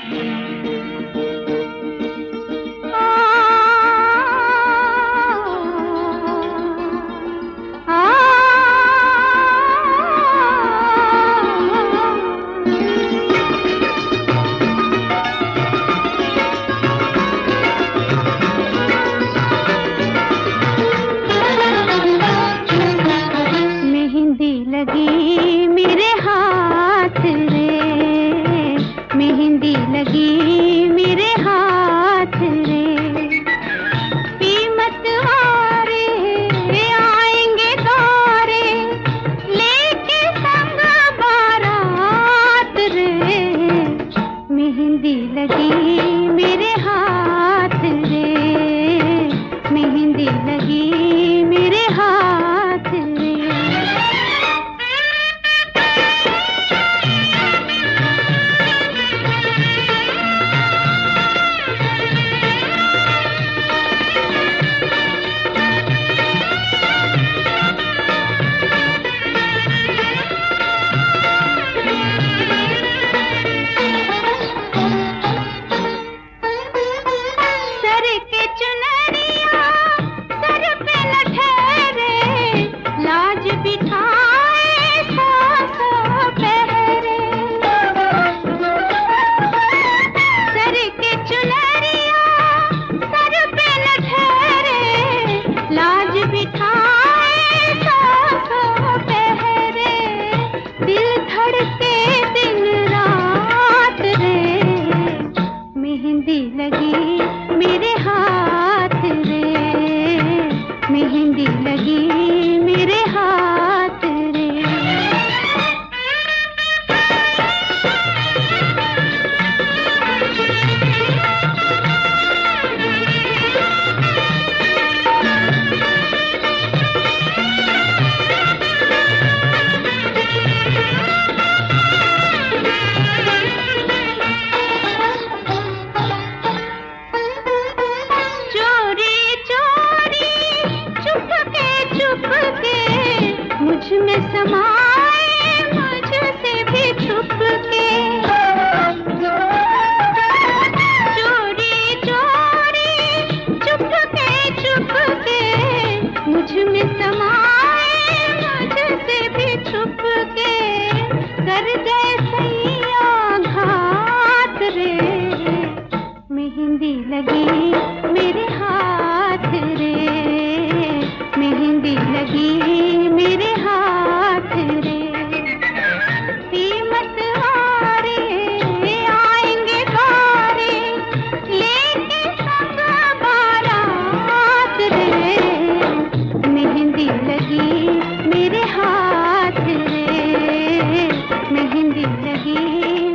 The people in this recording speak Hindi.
लगी मेरे हाथ रे, मेहंदी लगी मेरे हाथ रे। कीमत वारे आएंगे तारे लेके संग बारात रे। मेहंदी लगी मेरे हाथ रे, मेहंदी लगी मेरे हाथ रे। मेहंदी लगी मेरे हाथ रे, मेहंदी लगी मेरे हाथ रे। मुझ में समाए मुझसे भी छुप के, चोरी चोरी चुप के मुझ में समाए मुझसे भी छुप के। कर गए सैया घात रे, मेहंदी लगी मेरे हाथ रे, मेहंदी लगी मेरे हाथ रे। कीमत वारे आएंगे तारे लेके संग बारात रे। मेहंदी लगी मेरे हाथ रे, मेहंदी लगी